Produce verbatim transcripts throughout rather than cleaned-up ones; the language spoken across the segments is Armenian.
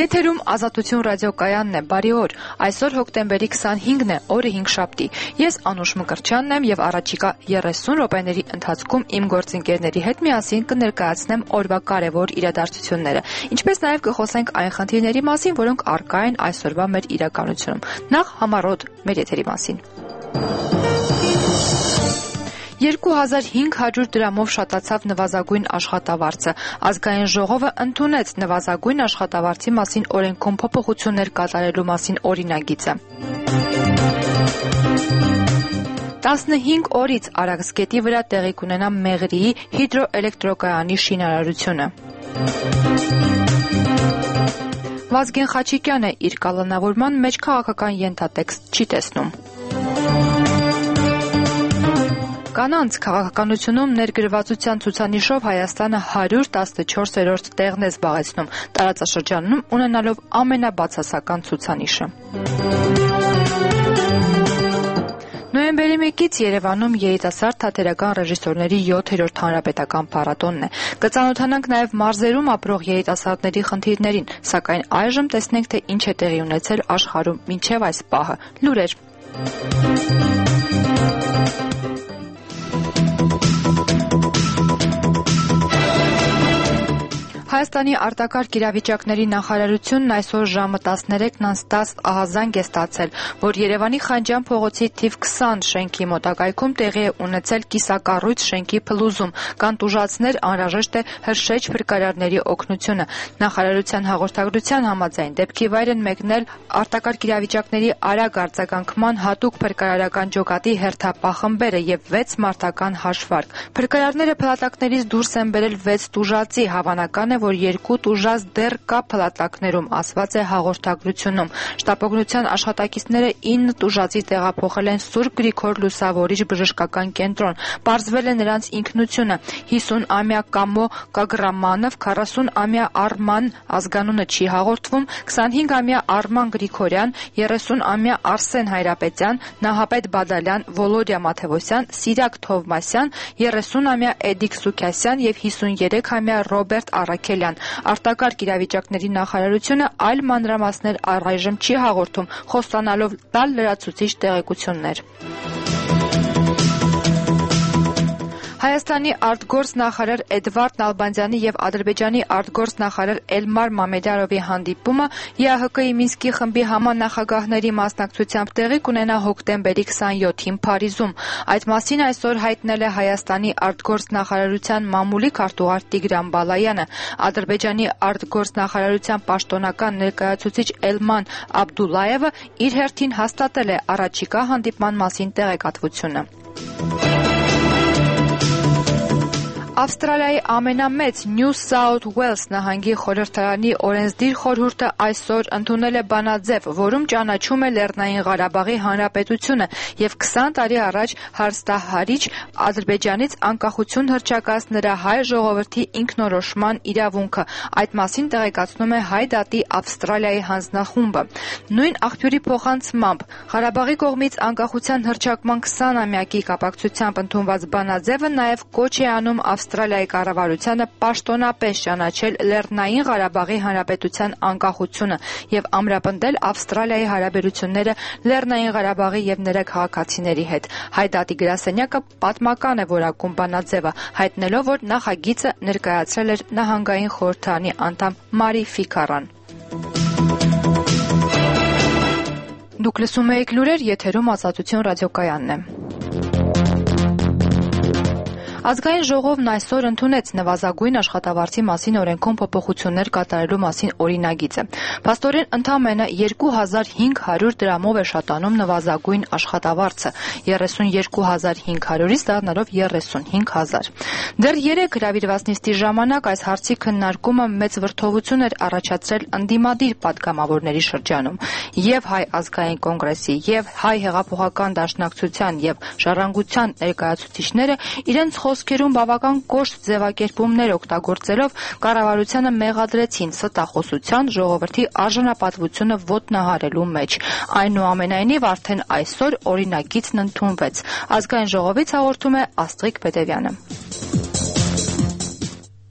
Եթերում Ազատություն ռադիոկայանն է, բարի օր, այսօր հոկտեմբերի քսանհինգն է, օրը հինգշաբթի, ես Անուշ Մկրտչյանն եմ և առաջիկա երեսուն րոպեների ընթացքում իմ գործընկերների հետ միասին կներկայացնեմ օրվա կարևոր իրադարձությունները, ինչպես նաև կխոսենք այն խնդիրների մասին, որոնք առկա են այսօրվա մեր իրականությունում, նախ համառոտ մեր եթերի մասին։ երկու հազար հինգ հարյուր դրամով շատացավ նվազագույն աշխատավարձը։ Ազգային ժողովը ընդունեց նվազագույն աշխատավարձի մասին օրենքում փոփոխություններ կատարելու մասին օրինագիծը։ տասնհինգ օրից Արաքսգետի վրա տեղի կունենա Մեղրիի հիդրոէլեկտրակայանի շինարարությունը։ Վազգեն Խաչիկյանը իր կալանավորման մեջ քաղաքական ենթատեքստ չի տեսնում։ Կանանց քաղաքականությունում ներգրավվածության ցուցանիշով Հայաստանը հարյուր տասնչորսերորդ տեղն է զբաղեցնում, տարածաշրջանում ունենալով ամենաբացասական ցուցանիշը։ Նոյեմբերի մեկից Երևանում երիտասարդ թատերական ռեժիսորների յոթերորդ հանրապետական փառատոնն է։ Կծանոթանանք նաև մարզերում ապրող երիտասարդների խնդիրներին, սակայն այժմ տեսնենք, թե ինչ է տեղի ունեցել աշխարհում մինչև այս պահը։ Լուրեր։ Հայաստանի արտակարգ իրավիճակների նախարարությունն այսօր ժամը տասներեքն անց տասը ահազանգ է ստացել, որ Երևանի Խանջյան փողոցի թիվ քսան շենքի մոտակայքում տեղի է ունեցել կիսակառույց շենքի փլուզում, կան տուժածներ, անհրաժեշտ է հրշեջ փրկարարների օգնությունը։ Նախարարության հաղորդագրության համաձայն դեպքի վայր են մեկնել արտակարգ իրավիճակների արագ արձագանքման հատուկ փրկարարական ջոկատի հերթապահ խմբերը եւ վեց մարդական հաշվարկ։ Փրկարարները փլատակներից դուրս են բերել վեց տուժածի, հավանական է, որ երկու տուժած դեռ կա փլատակներում, ասված է հաղորդագրությունում։ Շտապօգնության աշխատակիցները ինը տուժածի տեղափոխել են Սուրբ Գրիգոր Լուսավորիչ բժշկական կենտրոն։ Պարզվել է նրանց ինքնությունը։ հիսունամյա Կամո Կագրամանով, քառասունամյա Արման ազգանունը չի հաղորդվում, քսանհինգամյա Արման Գրիգորյան, երեսունամյա Արսեն Հայրապետյան, Նահապետ Բադալյան, Վոլոդիա Մաթևոսյան, Սիրակ Թովմասյան, երեսունամյա Էդիկ Սուքասյան և հիսուներեքամյա Ռոբերտ Արաքելյան։ Արտակարգ իրավիճակների նախարարությունը այլ մանրամասներ առայժմ չի հաղորդում, խոստանալով տալ լրացուցիչ տեղեկություններ։ Հայաստանի արտգործ նախարար Էդվարդ Նալբանդյանի և Ադրբեջանի արտգործ նախարար Էլմար Մամեդյարովի հանդիպումը ԵԱՀԿ-ի Մինսկի խմբի համանախագահների մասնակցությամբ տեղի կունենա հոկտեմբերի քսանյոթին Փարիզում։ Այդ մասին այսօր հայտնել է Հայաստանի արտգործ նախարարության մամուլի քարտուղար Տիգրան Բալայանը։ Ադրբեջանի արտգործ նախարարության պաշտոնական ներկայացուցիչ Էլման Աբդուլլայևը իր հերթին հաստատել է առաջիկա հանդիպման մասին տեղեկատվությունը։ Ավստրալիայի ամենամեծ Նյու Սաութ Ուելս նահանգի խորհրդարանի օրենսդիր խորհուրդը այսօր ընդունել է բանաձև, որում ճանաչում է Լեռնային Ղարաբաղի Հանրապետությունը և քսան տարի առաջ հարստահարիչ Ադրբեջանից անկախություն հռչակած նրա հայ ժողովրդի ինքնորոշման իրավունքը։ Այդ մասին տեղեկացնում է Հայ դատի Ավստրալիայի հանձնախումբը։ Նույն աղբյուրի փոխանցմամբ Ղարաբաղի կողմից անկախության հռչակման քսանամյակի կապակցությամբ ընդունված բանաձևը նաև կոչ է անում Ավստրալիայի կառավարությանը պաշտոնապես ճանաչել Լեռնային Ղարաբաղի Հանրապետության անկախությունը և ամրապնդել Ավստրալիայի հարաբերությունները Լեռնային Ղարաբաղի և նրա քաղաքացիների հետ։ Հայ դատի գրասենյակը պատմական է որակում բանաձևը, հայտնելով, որ նախագիծը ներկայացրել էր նահանգային խորհրդարանի անդամ Մարի Ֆիքարան։ Դուք լսում եք լուրեր, եթերում Ազատություն ռադիոկայանն է։ Ազգային ժողովն այսօր ընդունեց նվազագույն աշխատավարձի մասին օրենքում փոփոխություններ կատարելու մասին օրինագիծը։ Փաստորեն ընդամենը երկու հազար հինգ հարյուր դրամով է շատանում նվազագույն աշխատավարձը, երեսունյոթ հազար հինգ հարյուրից դառնալով երեսունհինգ հազար։ Դեռ երեք հրավիրված նիստի ժամանակ այս հարցի քննարկումը մեծ վրդովություն էր առաջացրել ընդդիմադիր պատգամավորների շրջանում։ Եվ Հայ ազգային կոնգրեսի, և Հայ հեղափոխական դաշնակցության և Ժառանգության ներկայացուցիչները իրենց խոսքերում բավական կոշտ ձևակերպումներ օգտագործելով կառավարությանը մեղադրեցին ստախոսության, ժողովրդի արժանապատվությունը ոտնահարելու մեջ։ Այնուամենայնիվ արդեն այսօր օրինագիծն ընդունվեց։ Ազգային ժողովից հաղորդում է Աստղիկ Պետևյանը։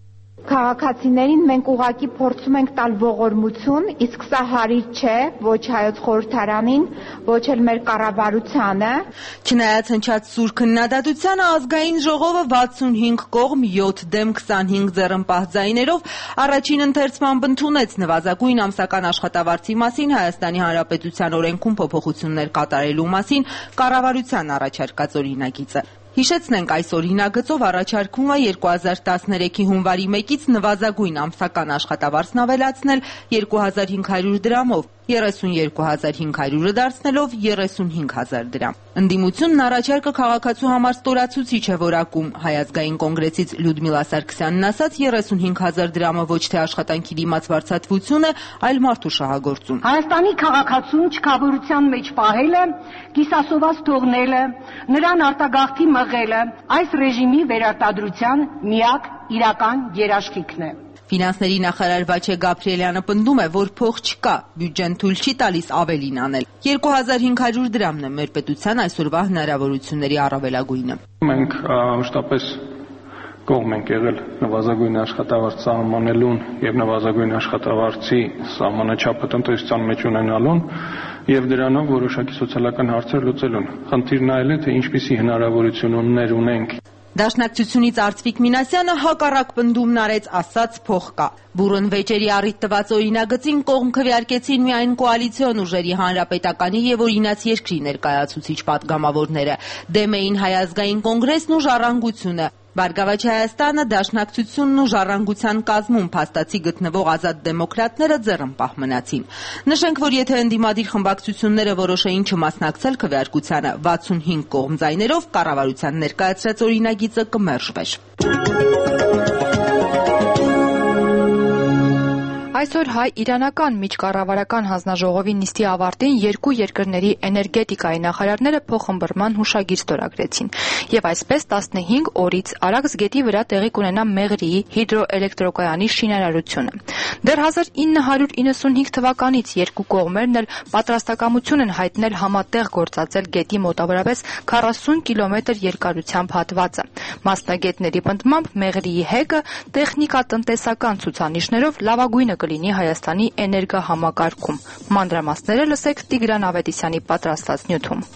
Քաղաքացիներին մենք ուղղակի փորձում ենք տալ ողորմություն, իսկ սա հարիր չէ ոչ հայոց խորհրդարանին, ոչ էլ մեր կառավարությանը։ Չնայած հնչած սուր քննադատությանը, ազգային ժողովը վաթսունհինգ կողմ յոթ դեմ քսանհինգ ձեռնպահ ձայներով առաջին ընթերցմամբ ընդունեց նվազագույն ամսական աշխատավարձի մասին Հայաստանի Հանրապետության օրենքում փոփոխություններ կատարելու մասին կառավարության առաջարկած օրինագիծը։ Հիշեցնենք, այս օրինագծով առաջարկվում է երկու հազար տասներեքի հունվարի մեկից նվազագույն ամսական աշխատավարձն ավելացնել երկու հազար հինգ հարյուր դրամով, երեսունյոթ հազար հինգ հարյուրը դարձնելով երեսունհինգ հազար դրամ։ Ընդդիմությունն առաջարկը քաղաքացու համար ստորացուցիչ է որակում։ Հայ ազգային կոնգրեսից Լյուդմիլա Սարգսյանն ասաց, երեսունհինգ հազար դրամը ոչ թե աշխատանքի դիմաց վարձատրություն է, այլ մարդու շահագործում։ Հայաստանի քաղաքացուն չքավորության մեջ պահելը, կիսասոված թողնելը, նրան արտագաղթի մղելը այս ռեժիմի վերարտադրության միակ իրական երաշխիքն է։ Ֆինանսների նախարար Վաչե Գաբրիելյանը պնդում է, որ փող չկա, բյուջեն թույլ չի տալիս ավելին անել։ երկու հազար հինգ հարյուր դրամն է մեր պետության այսօրվա հնարավորությունների առավելագույնը։ Մենք մշտապես կողմ ենք եղել նվազագույն աշխատավարձ սահմանելուն եւ նվազագույն աշխատավարձի սահմանաչափը տնտեսության մեջ ունենալուն եւ դրանով որոշակի սոցիալական հարցեր լուծելուն։ Խնդիրն այլ է, թե ինչպիսի հնարավորություններ ունենք։ Դաշնակցությունից Արծվիկ Մինասյանը հակառակ պնդումն արեց, ասաց փող կա։ Բուռն վեճերի առիթ տված օրինագծին կողմ քվեարկեցին միայն կոալիցիոն ուժերի Հանրապետականի եւ Օրինաց երկրի ներկայացուցիչ պատգամավորները։ Դեմ էին Հայ ազգային կոնգրեսն ու Ժառանգությունը։ Բարգավաճ Հայաստանը, Դաշնակցությունն ու Ժառանգության կազմում փաստացի գտնվող ազատ դեմոկրատները ձեռնպահ մնացին։ Նշենք, որ եթե ընդդիմադիր խմբակցությունները որոշեին չմասնակցել քվեարկությանը վաթսունհինգ կողմ ձայներով, կառավարության ներկայացրած օրինագիծը կմերժվեր։ Այսօր հայ-իրանական միջկառավարական հանձնաժողովի նիստի ավարտին երկու երկրների էներգետիկայի նախարարները փոխըմբռնման հուշագիր ստորագրեցին եւ այսպես տասնհինգ օրից Արաքս գետի վրա տեղի կունենա Մեղրիի հիդրոէլեկտրակայանի շինարարությունը։ Դեռ հազար ինը հարյուր իննսունհինգ թվականից երկու կողմերն էլ պատրաստակամություն են հայտնել համատեղ գործածել գետի մոտավորապես քառասուն կիլոմետր երկարությամբ հատվածը։ Մասնագետների պնդմամբ Մեղրիի հեկը տեխնիկատնտեսական ցուցանիշներով լավագույնը կլինի Հայաստանի էներգահամակարգում։ Մանրամասները լսեք Տիգրան Ավետիսյանի պատրաստած նյութում։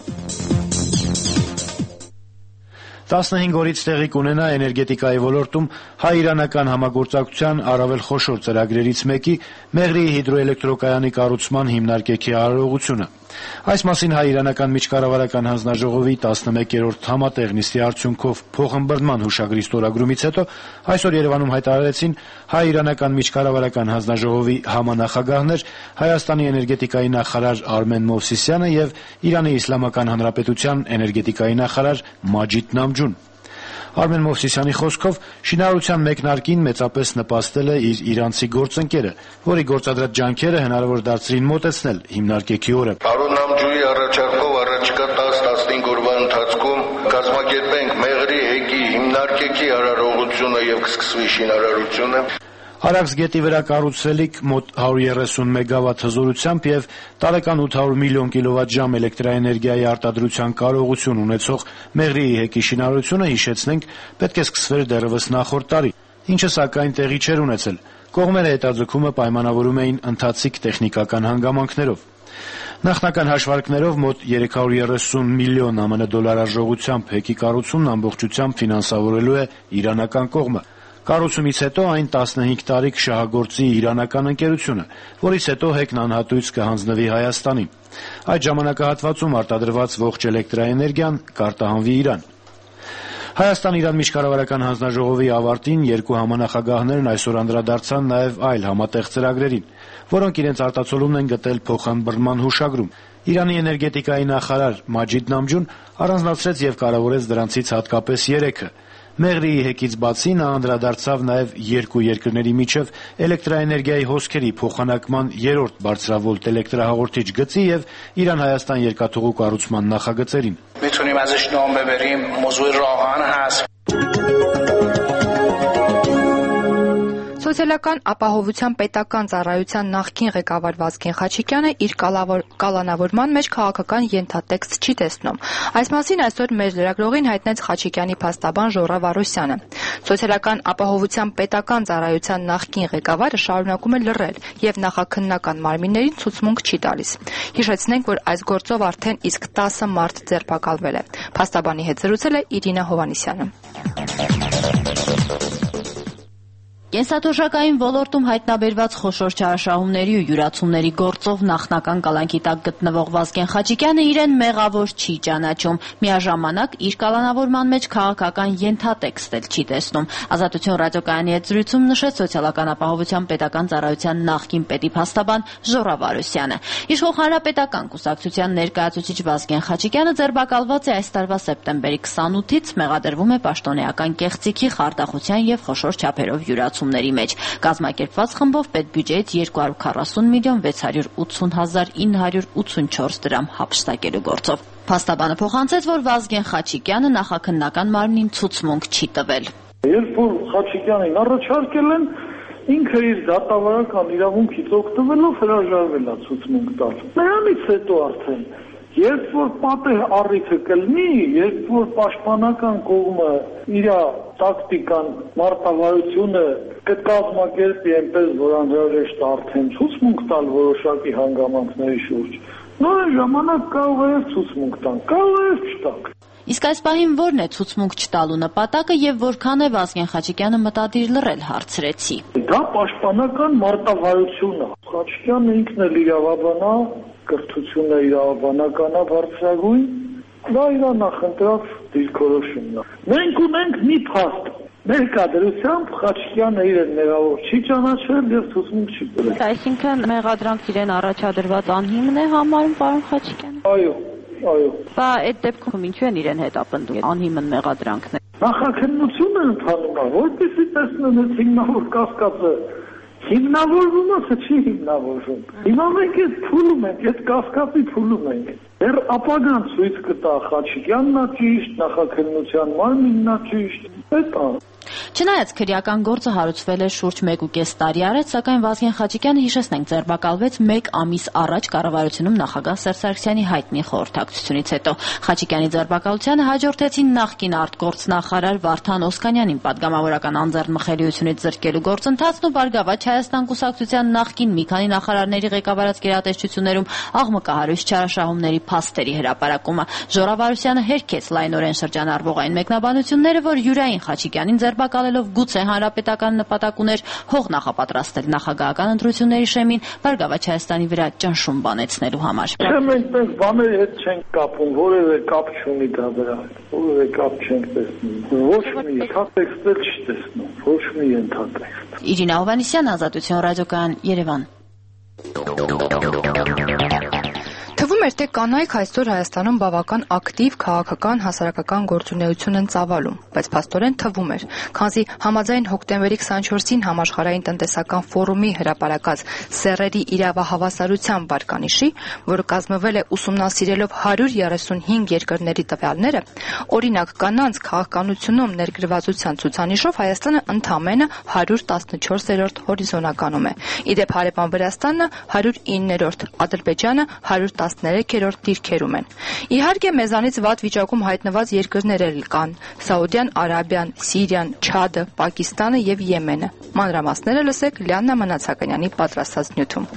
տասնհինգ օրից տեղի կունենա էներգետիկայի ոլորտում հայ-իրանական համագործակցության առավել խոշոր ծրագրերից մեկի Մեղրիի հիդրոէլեկտրակայանի կառուցման հիմնարկեքի արարողությունը։ Այս մասին հայ-իրանական միջկառավարական հանձնաժողովի տասնմեկերորդ համատեղ նիստի արդյունքով փոխըմբռնման հուշագրի ստորագրումից հետո այսօր Երևանում հայտարարեցին հայ-իրանական միջկառավարական հանձնաժողովի համանախագահներ Հայաստանի էներգետիկայի նախարար Արմեն Մովսիսյանը եւ Իրանի Իսլամական Հանրապետության էներգետիկայի նախարար Մաջիդ Նամջուն։ Արմեն Մովսիսյանի խոսքով շինարարության մեկնարկին մեծապես նպաստել է իր իրանցի գործընկերը, որի գործադրած ջանքերը հնարավոր դարձրին մոտեցնել հիմնարկեքի օրը։ Արոն Նամջուի առաջարկով առաջիկա տասը տասնհինգ օրվա ընթացքում կազմակերպենք Մեղրի հեկի հիմնարկեքի արարողությունը եւ կսկսվի շինարարությունը։ Արաքս գետի վրա կառուցվելիք մոտ հարյուր երեսուն մեգավատ հզորությամբ եւ տարեկան ութ հարյուր միլիոն կիլովատժամ էլեկտրաէներգիայի արտադրության կարողություն ունեցող Մեղրիի հեկի շինարարությունը, հիշեցնենք, պետք է սկսվեր դեռևս նախորդ տարի, ինչը սակայն տեղի չէր ունեցել։ Կողմերը հետաձգումը պայմանավորում էին ընթացիկ տեխնիկական հանգամանքներով։ Նախնական հաշվարկներով մոտ երեք հարյուր երեսուն միլիոն ԱՄՆ դոլար արժողությամբ հեկի կառուցումն ամբողջությամբ ֆինանսավորելու է իրանական կողմը։ Կառուցումից հետո այն տասնհինգ տարի կշահագործի իրանական ընկերությունը, որից հետո հեկն անհատույց կհանձնվի Հայաստանին։ Այդ ժամանակահատվածում արտադրված ողջ էլեկտրաէներգիան կարտահանվի Իրան։ Հայաստան-Իրան միջկառավարական հանձնաժողովի ավարտին երկու համանախագահներն այսօր անդրադարձան նաև այլ համատեղ ծրագրերին, որոնք իրենց արտացոլումն են գտել փոխըմբռնման հուշագրում։ Իրանի էներգետիկայի նախարար Մաջիդ Նամջուն առանձնացրեց եւ կարևորեց դրանցից հատկապես երեքը։ Մեղրիի հեկից բացի նա անդրադարձավ նաև երկու երկրների միջև էլեկտրաէներգիայի հոսքերի փոխանակման երրորդ բարձրավոլտ էլեկտրահաղորդիչ գծի եւ Իրան-Հայաստան երկաթուղու կառուցման նախագծերին։ میتونیم ازش نام ببریم موضوع راهان هست. Սոցիալական ապահովության պետական ծառայության նախկին ղեկավար Վազգեն Խաչիկյանը իր կալանավորման մեջ քաղաքական ենթատեքստ չի տեսնում։ Այս մասին այսօր մեր լրագրողին հայտնեց Խաչիկյանի փաստաբան Ժոռա Վարոսյանը։ Սոցիալական ապահովության պետական ծառայության նախկին ղեկավարը շարունակում է լռել եւ նախաքննական մարմիններին ցուցմունք չի տալիս։ Հիշեցնենք, որ այս գործով արդեն իսկ տասը մարդ ձերբակալվել է։ Փաստաբանի հետ զրուցել է Իրինա Հովհաննիսյանը։ Կենսաթոշակային ոլորտում հայտնաբերված խոշոր չարաշահումների ու յուրացումների գործով նախնական կալանքի տակ գտնվող Վազգեն Խաչիկյանը իրեն մեղավոր չի ճանաչում, միաժամանակ իր կալանավորման մեջ քաղաքական ենթատեքստ էլ չի տեսնում։ Ազատություն ռադիոկայանի հետ զրույցում նշեց սոցիալական ապահովության պետական ծառայության նախկին պետի փաստաբան Ժորա Վարուսյանը։ Իշխող հանրապետական կուսակցության ներկայացուցիչ Վազգեն Խաչիկյանը ձերբակալված է այս տարվա սեպտեմբերի քսանութից, մեղադրվում է պաշտոնեական կեղծիքի, խարդախության եւ խոշոր չափերով յուրացումների մեջ։ Կազմակերպված խմբով պետբյուջեից երկու հարյուր քառասուն միլիոն վեց հարյուր ութսուն հազար ինը հարյուր ութսունչորս դրամ հափշտակելու գործով։ Փաստաբանը փոխանցեց, որ Վազգեն Խաչիկյանը նախաքննական մարմնին ցուցմունք չի տվել։ Երբ որ Խաչիկյանին առաջարկել են, ինքը իր դատավարական իրավունքից օգտվելով հրաժարվել է ցուցմունք տալ։ Նրանից հետո արդեն երբ որ պատեհ առիթը կլինի, երբ որ պաշտպանական կողմը իր տակտիկան, մարտավարությունը կկազմակերպի այնպես, որ անհրաժեշտ արդեն ցուցմունք տալ որոշակի հանգամանքների շուրջ, նույն ժամանակ կարող է ցուցմունք տան, կարող է չտալ։ Իսկ այս պահին ո՞րն է ցուցմունք չտալու նպատակը եւ որքան է Վազգեն Խաչիկյանը մտադիր լռել, հարցրեցի։ Դա պաշտպանական մարտավարություն է։ Խաչիկյանը ինքն էլ իրավաբան է, կրթությունը իրավաբանական է բարձրագույն, դա իր նախընտրած դիրքորոշումն է։ Մենք ունենք մի փաստ, ներկայությամբ Խաչիկյանը իրեն մեղավոր չի ճանաչել եւ ցուցմունք չի տվել։ Այսինքն մեղադրանք իրեն առաջադրված անհիմն է համարում պարոն Խաչիկյանը։ Այո, այո։ Բա այդ դեպքում ինչու են իրեն հետապնդում անհիմն մեղադրանքներ։ Նախաքննությունը ընթանում է, որպեսզի տեսնեն այդ հիմնավոր կասկածը հիմնավորվում է, չի հիմնավորվում։ Հիմա մենք այդ փուլում ենք, այդ կասկածի փուլում ենք։ Դեռ ապագան ցույց կտա Խաչիկյանն է ճիշտ, նախաքննության մարմինն է ճիշտ։ Դա Չնայած քրեական գործը հարուցվել է շուրջ մեկ ու կես տարի առաջ, սակայն Վազգեն Խաչիկյանը, հիշեցնենք, ձերբակալվեց մեկ ամիս առաջ կառավարությունում նախագահ Սերժ Սարգսյանի հայտնի խորհրդակցությունից հետո։ Խաչիկյանի ձերբակալությանը հաջորդեցին նախկին արտգործնախարար Վարդան Օսկանյանին պատգամավորական անձեռնմխելիությունից զրկելու գործընթացն ու Բարգավաճ Հայաստան կուսակցության նախկին մի քանի նախարարների ղեկավարած գերատեսչություններում աղմկահարույց չարաշահումների փաստերի հրապարակումը։ Ժորա Վարուսյանը հերքեց լայնորեն շրջանառվող այն մեկնաբանությունները, որ Յուրային Խաչիկյանին ձերբակալելով գուցե հանրապետական նպատակ ուներ հող նախապատրաստել նախագահական ընտրությունների շեմին Բարգավաճ Հայաստանի վրա ճնշում բանեցնելու համար։ Չեմ այնպես բաների հետ չենք կապում, որևէ կապ չունի դա դրա հետ, որևէ կապ չենք տեսնում, ոչ մի ենթատեքստ էլ չի տեսնում, ոչ մի ենթատեքստ։ Իրինա Հովհաննիսյան, Ազատություն ռադիոկայան, Երևան։ Թվում էր, թե կանայք այսօր Հայաստանում բավական ակտիվ քաղաքական հասարակական գործունեություն են ծավալում, բայց փաստորեն թվում էր, քանզի համաձայն հոկտեմբերի քսանչորսին համաշխարհային տնտեսական ֆորումի հրապարակած սեռերի իրավահավասարության վարկանիշի, որը կազմվել է ուսումնասիրելով հարյուր երեսունհինգ երկրների տվյալները, օրինակ կանանց քաղաքականությունում ներգրավվածության ցուցանիշով Հայաստանը ընդամենը հարյուր տասնչորսերորդ հորիզոնականում է։ Իդեպ հարևան Վրաստանը հարյուր իններորդ, Ադրբեջանը հարյուր տասներեքերորդ դիրքերում են։ Իհարկե մեզանից վատ վիճակում հայտնված երկրներ էլ կան՝ Սաուդյան Արաբիան, Սիրիան, Չադը, Պակիստանը եւ Եմենը։ Մանրամասները լսեք Լիաննա Մանացականյանի պատրաստած նյութում։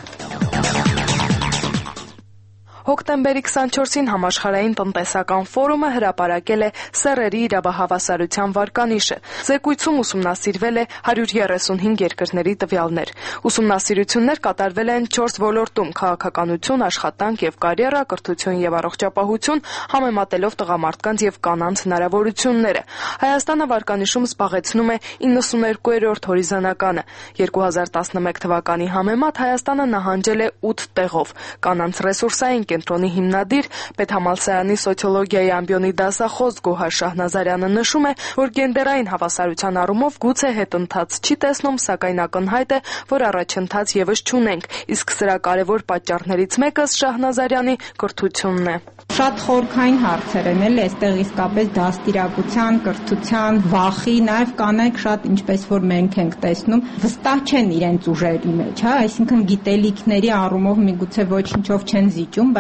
Հոկտեմբերի քսանչորսին համաշխարհային տնտեսական ֆորումը հրապարակել է սեռերի իրավահավասարության վարկանիշը։ Զեկույցում ուսումնասիրվել է հարյուր երեսունհինգ երկրների տվյալներ։ Ուսումնասիրություններ կատարվել են չորս ոլորտում՝ քաղաքականություն, աշխատանք եւ կարիերա, կրթություն եւ առողջապահություն, համեմատելով տղամարդկանց եւ կանանց հնարավորությունները։ Հայաստանը վարկանիշում զբաղեցնում է իննսուներկուերորդ հորիզոնականը։ երկու հազար տասնմեկ թվականի համեմատ Հայաստանը նահանջել է ութ տեղով։ Կանանց ռեսուրսային կենտրոնի հիմնադիր Պետհամալսարանի սոցիոլոգիայի ամբիոնի դասախոս Գոհար Շահնազարյանը նշում է, որ գենդերային հավասարության առումով գուցե հետընթաց չի տեսնում, սակայն ակնհայտ է, որ առաջընթաց եւս չունենք, իսկ սրա կարևոր պատճառներից մեկը Շահնազարյանի կրթությունն է։ Շատ խորքային հարցեր են էլ այստեղ իսկապես դաստիարակության, կրթության, վախի, նաև կանայք շատ ինչպես որ մենք ենք տեսնում, վստահ չեն իրենց ուժերի մեջ, հա, այսինքն գիտելիքների առումով միգուցե ոչինչով չեն զիջում, բայց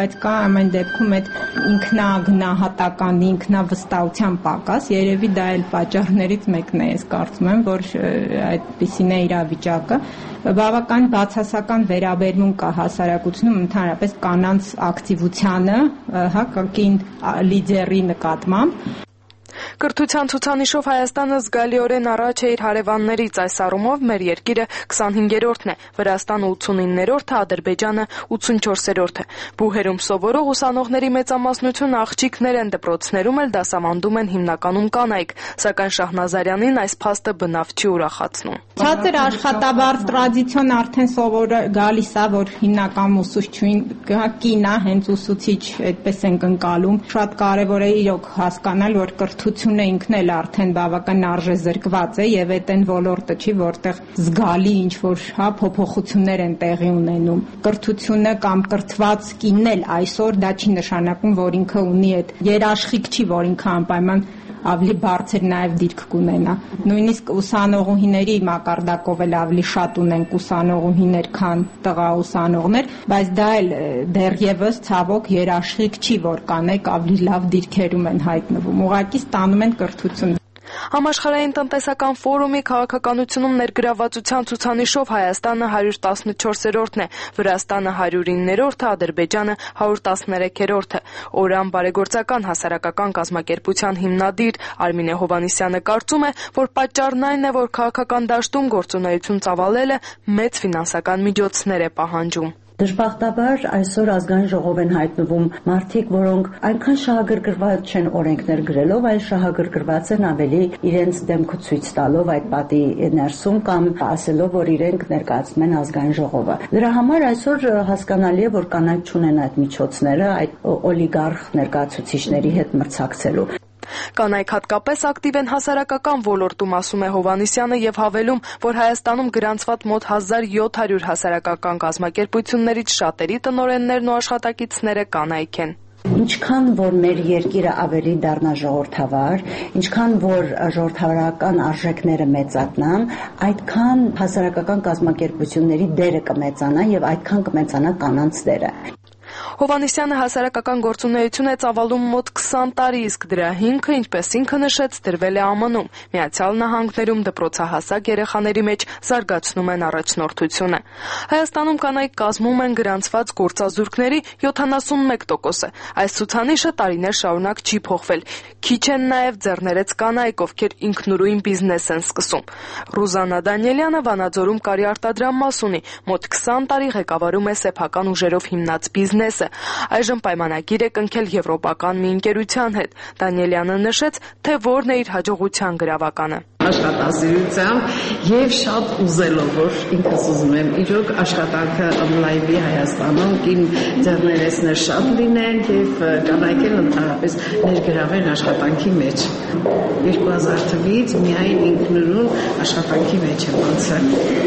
բայց կա ամեն դեպքում այդ ինքնագնահատական, ինքնավստահության պակաս, երևի դա էլ պատճառներից մեկն է, ես կարծում եմ, որ այդպիսին է իրավիճակը։ Բավական բացասական վերաբերմունք կա հասարակությունում ընդհանրապես կանանց ակտիվությանը, հա, կին լիդերի նկատմամբ։ Կրթության ցուցանիշով Հայաստանը զգալիորեն առաջ է իր հարևաններից, այս առումով մեր երկիրը քսանհինգերորդն է, Վրաստանը ութսունիններորդը, Ադրբեջանը ութսունչորսերորդը։ Բուհերում սովորող ուսանողների մեծամասնությունը աղջիկներ են, դպրոցներում էլ դասավանդում են հիմնականում կանայք, սակայն Շահնազարյանին այս փաստը բնավ չի ուրախացնում։ Ցածր աշխատավարձ տրադիցիոն արդեն սովոր գալիս է, որ հիմնական ուսուցչուհին կին է, հենց ուսուցիչ այդպես ենք ընկալում։ Շատ կարևոր է իրոք հասկանալ, որ կրթությունը ինքն էլ արդեն բավական արժեզրկված է եւ այդ այն ոլորտը չի, որտեղ զգալի ինչ որ հա փոփոխություններ են տեղի ունենում։ Կրթությունը կամ կրթված կինն էլ այսօր դա չի նշանակում, որ ինքը ունի այդ երաշխիք չի, որ ինքը անպայման ավելի բարձր նաև դիրք կունենա։ Նույնիսկ ուսանողուհիների մակարդակով էլ ավելի շատ ունենք ուսանողուհիներ, քան տղա ուսանողներ, բայց դա էլ դեռևս ցավոք երաշխիք չի, որ կանայք ավելի լավ դիրքերում են հայտնվում։ Ուղղակի ստանում են կրթություն։ Համաշխարհային տնտեսական ֆորումի քաղաքականությունում ներգրավվածության ցուցանիշով Հայաստանը հարյուր տասնչորսերորդն է, Վրաստանը հարյուրիններորդը, Ադրբեջանը հարյուր տասներեքերորդը։ Օրան բարեգործական հասարակական կազմակերպության հիմնադիր Արմինե Հովհաննիսյանը կարծում է, որ պատճառն այն է, որ քաղաքական դաշտում գործունեություն ծավալելը մեծ ֆինանսական միջոցներ է պահանջում։ Դժբախտաբար այսօր ազգային ժողով են հայտնվում մարդիկ, որոնք այնքան շահագրգռված չեն օրենքներ գրելով, այլ շահագրգռված են ավելի իրենց դեմքը ցույց տալով այդ պատի ներսում կամ ասելով, որ իրենք ներկայացնում են ազգային ժողովը։ Դրա համար այսօր հասկանալի է, որ կանայք չունեն այդ միջոցները այդ օլիգարխ ներկայացուցիչների հետ մրցակցելու։ Կանայք հատկապես ակտիվ են հասարակական ոլորտում, ասում է Հովհաննիսյանը եւ հավելում, որ Հայաստանում գրանցված մոտ հազար յոթ հարյուր հասարակական կազմակերպություններից շատերի տնօրեններն ու աշխատակիցները կանայք են։ Ինչքան որ մեր երկիրը ավելի դառնա ժողովրդավար, ինչքան որ ժողովրդավարական արժեքները մեծանան, այդքան հասարակական կազմակերպությունների դերը կմեծանա եւ այդքան կմեծանա կանանց դերը։ Հովհաննիսյանը հասարակական գործունեություն է ծավալում մոտ քսան տարի, իսկ դրա հիմքը, ինչպես ինքը նշեց, դրվել է Α Մ Ն-ում։ Միացյալ Նահանգներում դպրոցահասակ երեխաների մեջ զարգացնում են առաջնորդությունը։ Հայաստանում կանայք կազմում են գրանցված գործազուրկների յոթանասունմեկ տոկոսը։ Այս ցուցանիշը տարիներ շարունակ չի փոխվել։ Քիչ են նաև ձեռներեց կանայք, ովքեր ինքնուրույն բիզնես են սկսում։ Ռուզաննա Դանիելյանը Վանաձորում կարի արտադրամաս ունի, մոտ քսան տարի ղեկավարում է սեփական ուժերով հիմնած բիզնեսը։ Այժմ պայմանագիր է կնքել եվրոպական մի ընկերության հետ։ Դանիելյանը նշեց, թե որն է իր հաջողության գրավականը։ Աշխատասիրությամբ եւ շատ ուզելով, որ ինքս ուզում եմ իրոք աշխատանքը on-line-ի Հայաստանում կին ձեռներեցներ շատ լինեն եւ կանայք էլ ընդհանրապես ներգրավեն աշխատանքի մեջ։ երկու հազար թվականից միայն ինքնուրույն աշխատանքի մեջ եմ անցել։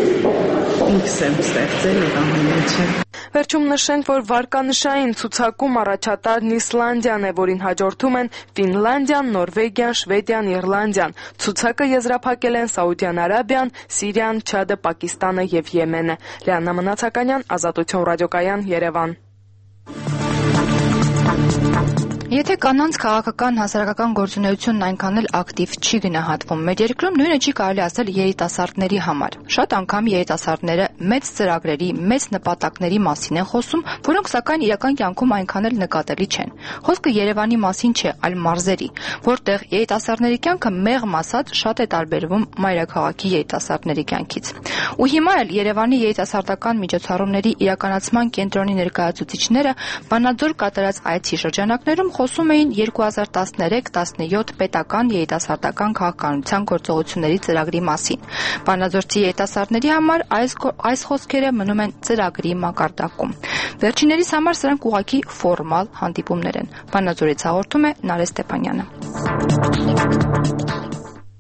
Ինքս եմ ստեղծել այդ ամեն ինչը։ Վերջում նշենք, որ վարկանշային ցուցակում առաջատարն Իսլանդիան է, որին հաջորդում են Ֆինլանդիան, Նորվեգիան, Շվեդիան, Իռլանդիան։ Ցուցակը եզրափակել են Սաուդյան Արաբիան, Սիրիան, Չադը, Պակիստանը եւ Եմենը։ Լիաննա Մնացականյան, Ազատություն ռադիոկայան, Երևան։ Եթե կանանց քաղաքական հասարակական գործունեությունն այնքան էլ ակտիվ չի գնահատվում, մեր երկրում նույնը չի կարելի ասել երիտասարդների համար։ Շատ անգամ երիտասարդները մեծ ծրագրերի, մեծ նպատակների մասին են խոսում, որոնք սակայն իրական կյանքում այնքան էլ նկատելի չեն։ Խոսքը Երևանի մասին չէ, այլ մարզերի, որտեղ երիտասարդների կյանքը մեղմ ասած շատ է տարբերվում մայրաքաղաքի երիտասարդների կյանքից։ Ու հիմա էլ Երևանի երիտասարդական միջոցառումների իրականացման կենտրոնի ներկայացուցիչները Վանաձոր կատարած այցի շրջանակներում խոսում էին երկու հազար տասներեք տասնյոթ պետական երիտասարդական քաղաքականության գործողությունների ծրագրի մասին։ Վանաձորցի երիտասարդների համար այս, այս խոսքերը մնում են ծրագրի մակարդակում։ Վերջիններիս համար սրանք ուղղակի ֆորմալ հանդիպումներ են։ Վանաձորից հաղորդում է Նարէ Ստեփանյանը։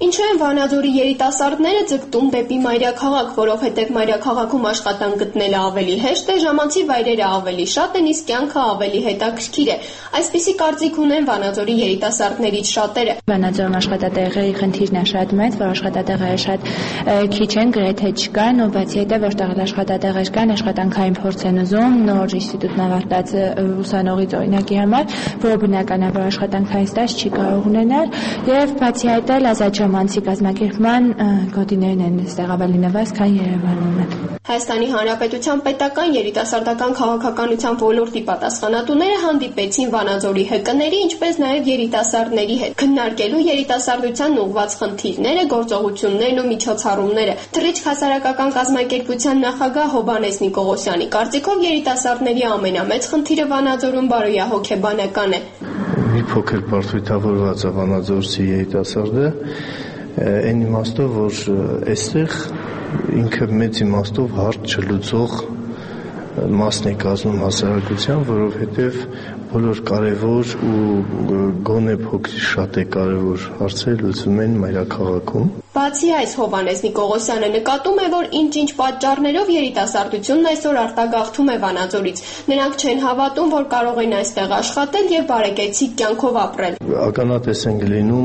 Ինչու են Վանաձորի երիտասարդները ձգտում դեպի մայրաքաղաք, որովհետև մայրաքաղաքում աշխատանք գտնելը ավելի հեշտ է, ժամանցի վայրերը ավելի շատ են, իսկ կյանքը ավելի հետաքրքիր է։ Այսպիսի կարծիք ունեն Վանաձորի երիտասարդներից շատերը։ Վանաձորում աշխատատեղերի խնդիրն է շատ մեծ, որ աշխատատեղերը շատ քիչ են, գրեթե չկան, ու բացի հետև որտեղ աշխատատեղեր կան, աշխատանքային փորձ են ուզում, նոր ինստիտուտն ավարտած ուսանողից օրինակի համար, որը բնականաբար աշխատանքային ստաժ չի կարող ունենալ, եւ բացի այդ էլ ազատ ժամանցի կազմակերպման գոտիներն են այստեղ ավելի նվազ, քան Երևանում։ Հայաստանի Հանրապետության պետական երիտասարդական քաղաքականության ոլորտի պատասխանատուները հանդիպեցին Վանաձորի ՀԿ-ների, ինչպես նաև երիտասարդների հետ, քննարկելու երիտասարդության ուղղված խնդիրները, գործողություններն ու միջոցառումները։ Թռիչք հասարակական կազմակերպության նախագահ Հովհաննես Նիկողոսյանի կարծիքով երիտասարդների ամենամեծ խնդիրը Վանաձորում բարոյահոգեբանական է։ Մի փոքր բարդությունավորված է Վանաձորցի երիտասարդը, այն իմաստով, որ այստեղ ինքը մեծ իմաստով հարց չլուծող մասն է կազմում հասարակության, որովհետև բոլոր կարևոր ու գոնե փոքր շատ է կարևոր հարցեր լուծում են մայրաքաղաքում։ Բացի այս, Հովհաննես Նիկողոսյանը նկատում է, որ ինչ-ինչ պատճառներով երիտասարդությունն այսօր արտագաղթում է Վանաձորից։ Նրանք չեն հավատում, որ կարող են այստեղ աշխատել եւ բարեկեցիկ կյանքով ապրել։ Ականատես են լինում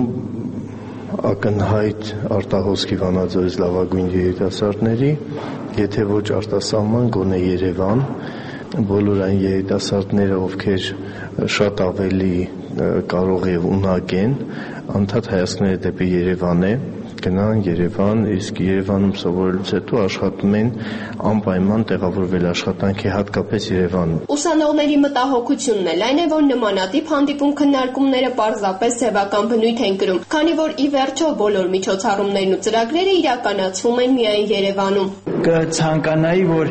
ակնհայտ արտահոսքի Վանաձորից լավագույն երիտասարդների, եթե ոչ արտասահման, գոնե Երևան, բոլոր այն երիտասարդները, ովքեր շատ ավելի կարող եւ ունակ են, անդադ հայացքները դեպի Երևան է, գնան Երևան, իսկ Երևանում սովորելուց հետո աշխատում են անպայման տեղավորվել աշխատանքի, հատկապես Երևանում։ Ուսանողների մտահոգությունն էլ այն է, որ նմանատիպ հանդիպում քննարկումները պարզապես ձևական բնույթ են կրում, քանի որ ի վերջո բոլոր միջոցառումներն ու ծրագրերը իրականացվում են միայն Երևանում։ Կցանկանայի, որ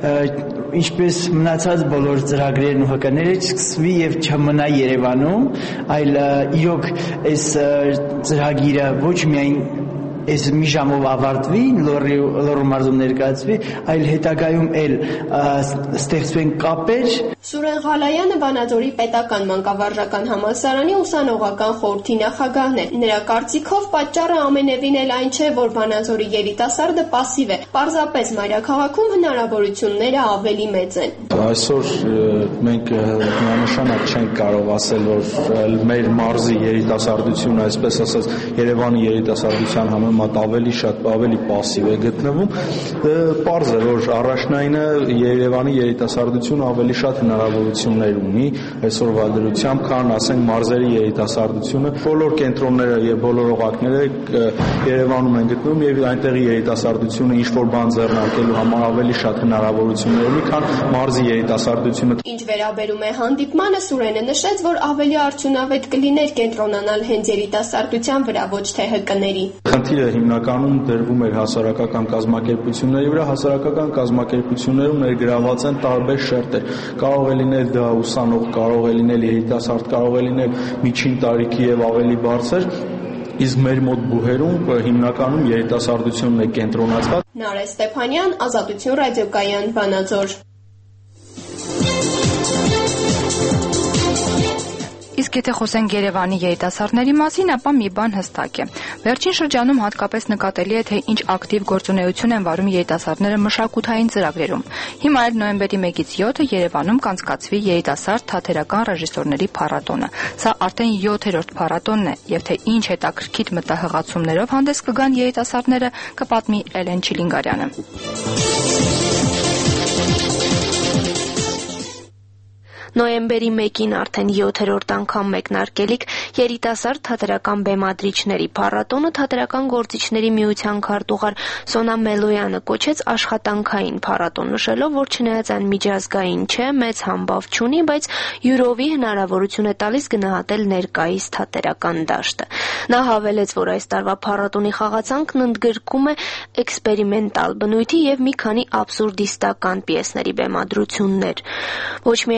ինչպես մնացած բոլոր ծրագրերն ու հկները չսկսվի եւ չմնա Երևանում, այլ իրոք այս ծրագիրը ոչ միայն այս մի ժամով ավարտվի, լոռու մարզում ներկայացվի, այլ հետագայում էլ ստեղծվեն կապեր։ Սուրեն Ղալայանը Վանաձորի պետական մանկավարժական համալսարանի ուսանողական խորհրդի նախագահն է։ Նրա կարծիքով պատճառը ամենևին էլ այն չէ, որ Վանաձորի երիտասարդը պասիվ է, պարզապես մայրաքաղաքում հնարավորությունները ավելի մեծ են։ Այսօր մենք միանշանակ չենք կարող ասել, որ մեր մարզի երիտասարդությունը, այսպես ասած, Երևանի երիտասարդության համեմատ ավելի շատ, ավելի պասիվ է գտնվում։ Պարզ է, որ առաջնայինը Երևանի երիտասարդությունը ավելի շատ հնարավորություններ ունի այսօրվա դրությամբ, քան ասենք մարզերի երիտասարդությունը։ Բոլոր կենտրոնները եւ բոլոր օղակները Երևանում են գտնվում եւ այնտեղի երիտասարդությունը ինչ որ բան ձեռնարկելու համար ավելի շատ հնարավորություններ ունի, քան մարզի երիտասարդությունը։ Ինչ վերաբերում է հանդիպմանը, Սուրենը նշեց, որ ավելի արդյունավետ կլիներ կենտրոնանալ հենց երիտասարդության վրա, ոչ թե ՀԿ-ների։ Խնդիրը հիմնականում դրվում էր հասարակական կազմակերպությունների վրա, հասարակական կազմակերպություններում ներգրաված են տարբեր շերտեր։ Կարող է լինել դա ուսանող, կարող է լինել երիտասարդ, կարող է լինել միջին տարիքի եւ ավելի բարձր, իսկ մեր մոտ բուհերում հիմնականում երիտասարդությունն է կենտրոնացված։ Նարէ Ստեփանյան, Ազատություն ռադիոկայան, Վանաձոր։ Իսկ եթե խոսենք Երևանի երիտասարդների մասին, ապա մի բան հստակ է։ Վերջին շրջանում հատկապես նկատելի է, թե ինչ ակտիվ գործունեություն են վարում երիտասարդները մշակութային ծրագրերում։ Հիմա էլ նոյեմբերի մեկից յոթը Երևանում կանցկացվի երիտասարդ թատերական ռեժիսորների փառատոնը։ Սա արդեն յոթերորդ փառատոնն է, եւ թե ինչ հետաքրքիր մտահղացումներով հանդես կգան երիտասարդները, կպատմի Էլեն Չիլինգարյանը։ Նոյեմբերի մեկին արդեն յոթերորդ անգամ մեկնարկելիք երիտասարդ թատերական բեմադրիչների փառատոնը թատերական գործիչների միության քարտուղար Սոնա Մելոյանը կոչեց աշխատանքային փառատոն, նշելով, որ չնայած այն միջազգային չէ, մեծ համբավ չունի, բայց յուրովի հնարավորություն է տալիս գնահատել ներկայիս թատերական դաշտը։ Նա հավելեց, որ այս տարվա փառատոնի խաղացանքն ընդգրկում է էքսպերիմենտալ բնույթի եւ մի քանի աբսուրդիստական պիեսների բեմադրություններ։ Ոչ միայն խաղաց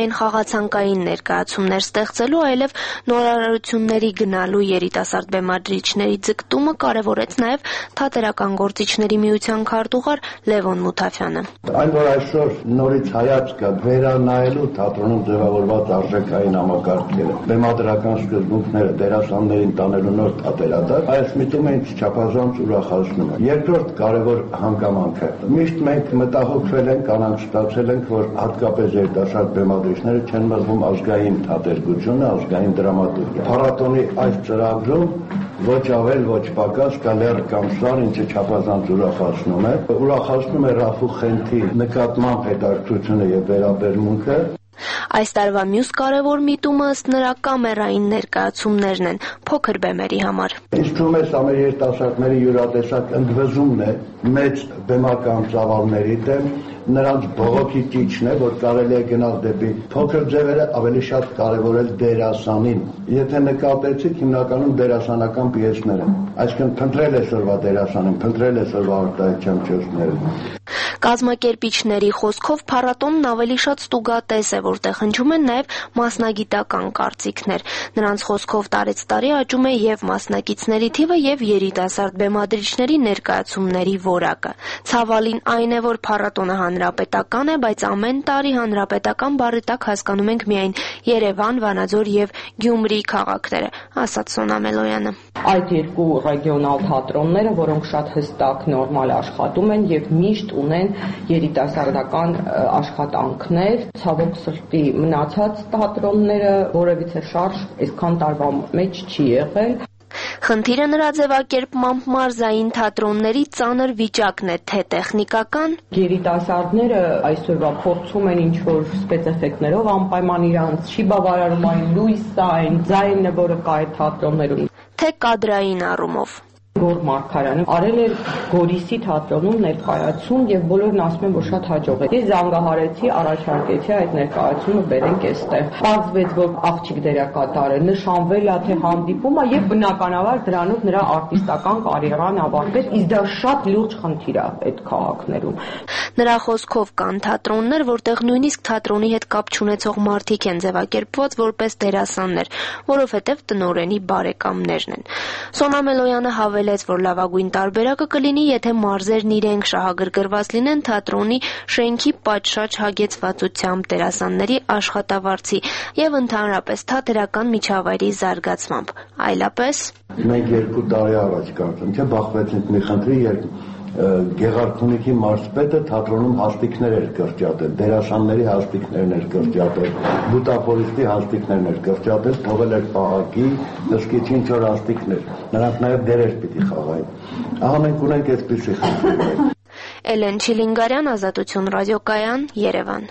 աշխատանքային ներկայացումներ ստեղծելու, այլև նորարարությունների գնալու երիտասարդ բեմադրիչների ձգտումը կարևորեց նաև Թատերական գործիչների միության քարտուղար Լևոն Մութաֆյանը։ Այն որ այսօր նորից հայացքը վերանայելու թատրոնում ձևավորված արժեքային համակարգերը, բեմադրական սկզբունքները դերասաններին տանելու նոր թատերադար, այս միտումը ինձ չափազանց ուրախացնում է։ Երկրորդ կարևոր հանգամանքը։ Միշտ մենք մտահոգվել ենք, անհանգստացել ենք, որ հատկապես երիտասարդ բեմադրիչները չեն մղվում ազգային թատերգությունը, ազգային դրամատուրգիա։ Փառատոնի այս ծրագրում ոչ ավել, ոչ պակաս կա լեռ կամ սար, ինչը չափազանց ուրախացնում է։ Ուրախացնում է Ռաֆու Խենթի նկատմամբ հետաքրքրությունը եւ վերաբերմունքը։ Այս տարվա մյուս կարևոր միտումը ըստ նրա կամերային ներկայացումներն են փոքր բեմերի համար։ Ինձ թվում է սա մեր երիտասարդների յուրատեսակ ընդվզումն է մեծ բեմական ծավալների դեմ, նրանց բողոքի ճիճն է, որ կարելի է գնալ դեպի փոքր ձևերը, ավելի շատ կարևորել դերասանին։ Եթե նկատեցիք, հիմնականում դերասանական պիեսներ են, այսինքն փնտրել այսօրվա դերասանին, փնտրել այսօրվա արտահայտչական ճյուղները։ Կազմակերպիչների խոսքով փառատոնն ավելի շատ ստուգատես է, որտեղ հնչում են նաև մասնագիտական կարծիքներ։ Նրանց խոսքով տարեց տարի աճում է եւ մասնակիցների թիվը եւ երիտասարդ բեմադրիչների ներկայացումների որակը։ Ցավալին այն է, որ փառատոնը հանրապետական է, բայց ամեն տարի հանրապետական բառի տակ հասկանում ենք միայն Երևան, Վանաձոր եւ Գյումրի քաղաքները, ասաց Սոնա Մելոյանը։ Այդ երկու ռեգիոնալ թատրոնները, որոնք շատ հստակ նորմալ աշխատում են եւ միշտ ունեն երիտասարդական աշխատանքներ, ցավոք սրտի մնացած թատրոնները որևիցե շարժ այսքան տարվա մեջ չի եղել։ Խնդիրը նրա ձևակերպմամբ մարզային թատրոնների ծանր վիճակն է, թե տեխնիկական։ Երիտասարդները այսօրվա փորձում են ինչ-որ սպեցեֆեկտներով անպայման իրանց չի բավարարում այն լույսը, այն ձայնը, որը կա այդ թատրոններում, թե կադրային առումով։ Գոր Մարգարյանը արել էր Գորիսի թատրոնում ներկայացում եւ բոլորն ասում են, որ շատ հաջող է։ Ես զանգահարեցի, առաջարկեցի այդ ներկայացումը բերենք այստեղ։ Պարզվեց, որ աղջիկ դերակատարը նշանվել է թե հանդիպում է եւ բնականաբար դրանով նրա արտիստական կարիերան ավարտվեց, իսկ դա շատ լուրջ խնդիր է այդ քաղաքներում։ Նրա խոսքով կան թատրոններ, որտեղ նույնիսկ թատրոնի հետ կապ չունեցող մարդիկ են ձևակերպված որպես դերասաններ, որովհետև տնօրենի բարեկամներն են։ Սոնա Մելոյանը հավելեց, որ լավագույն տարբերակը կլինի, եթե մարզերն իրենք շահագրգռված լինեն թատրոնի շենքի պատշաճ հագեցվածությամբ, դերասանների աշխատավարձի եւ ընդհանրապես թատերական միջավայրի զարգացմամբ։ Այլապես մենք երկու տարի առաջ կարծեմ, թե բախվեցինք մի խնդրի, երբ Գեղարքունիքի մարզպետը թատրոնում հաստիկներ էր կրճատել, դերասանների հաստիկներն էր կրճատել, բուտաֆորիստի հաստիկներն էր կրճատել, թողել էր պահակի, նշկիչի ինչ-որ հաստիկներ, նրանք նաև դերեր պիտի խաղային։ Ահա մենք ունենք այսպիսի խնդիրներ։ Էլեն Չիլինգարյան, Ազատություն ռադիոկայան, Երևան։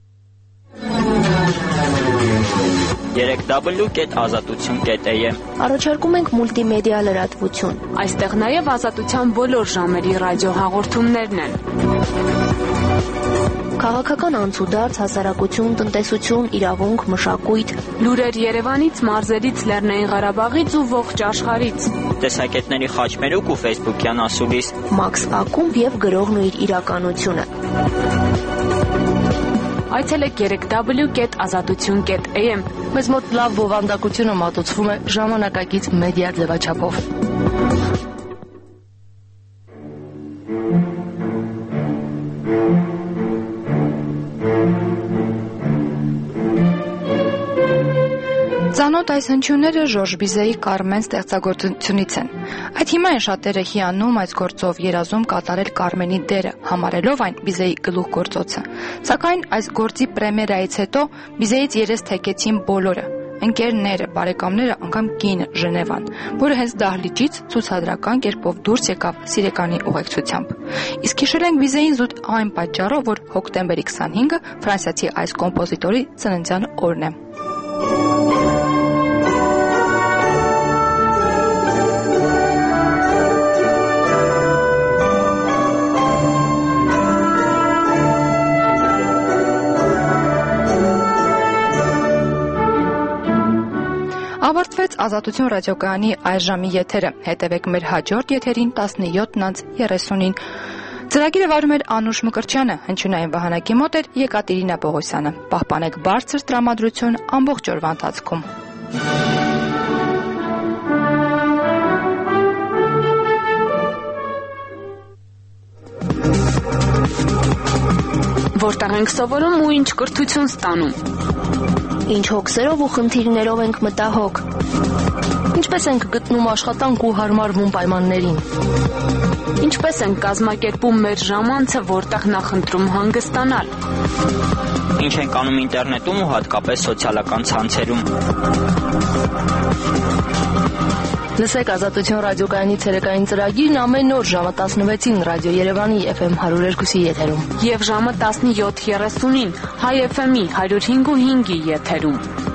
երեք w կետ ազատություն կետ a m Առաջարկում ենք մուլտիմեդիա լրատվություն։ Այստեղ նաև ազատության բոլոր ժամերի ռադիոհաղորդումներն են։ Քաղաքական անցուդարձ, հասարակություն, տնտեսություն, իրավունք, մշակույթ, լուրեր Երևանից, մարզերից, Լեռնային Ղարաբաղից ու ողջ աշխարհից։ Տեսակետների խաչմերուկ ու ֆեյսբուքյան ասուլիս։ Մաքս Ակումբ եւ գրողն ու իր իրականությունը։ Այցելեք երեք w կետ ազատություն կետ a m Մեզ մոտ լավ բովանդակությունը մատուցվում է ժամանակակից մեդիա ձևաչափով։ Ծանոթ այս հնչյունները Ժորժ Բիզեի Կարմեն ստեղծագործությունից են։ Այդ հիմա են շատերը հիանում այս գործով երազում կատարել Կարմենի դերը, համարելով այն Բիզեի գլուխգործոցը։ Սակայն այս գործի պրեմիերայից հետո Բիզեից երես թեքեցին բոլորը՝ ընկերները, բարեկամները, անգամ կինը Ժնևան, որը հենց դահլիճից ցուցադրական կերպով դուրս եկավ Սիրեկանի ուղեկցությամբ։ Իսկ հիշել ենք Բիզեին զուտ այն պատճառով, որ հոկտեմբերի քսանհինգը ֆրանսիացի այս կոմպոզիտորի ծննդյան օրն է։ Ավարտվեց Ազատություն ռադիոկայանի այս ժամի եթերը։ Հետևեք մեր հաջորդ եթերին տասնյոթ երեսունին։ Ծրագիրը վարում էր Անուշ Մկրտչյանը, հնչյունային վահանակի մոտ էր Եկատերինա Պողոսյանը։ Պահպանեք բարձր տրամադրություն ամբողջ օրվա ընթացքում։ Որտեղ ենք սովորում ու ինչ կրթություն ստանում։ Ինչ հոգսերով ու խնդիրներով ենք մտահոգ։ Ինչպես ենք գտնում աշխատանք ու հարմարվում պայմաններին։ Ինչպես ենք կազմակերպում մեր ժամանցը, որտեղ նախընտրում հանգստանալ։ Ինչ ենք անում ինտերնետում ու հատկապես սոցիալական ցանցերում։ Լսեք Ազատություն ռադիոկայանի ցերեկային ծրագիրն ամեն օր ժամը տասնվեցին Ռադիո Երևանի Էֆ Էմ հարյուր երկու եթերում եւ ժամը տասնյոթ երեսունին Հայ Էֆ Էմ-ի հարյուր հինգ ու հինգի եթերում։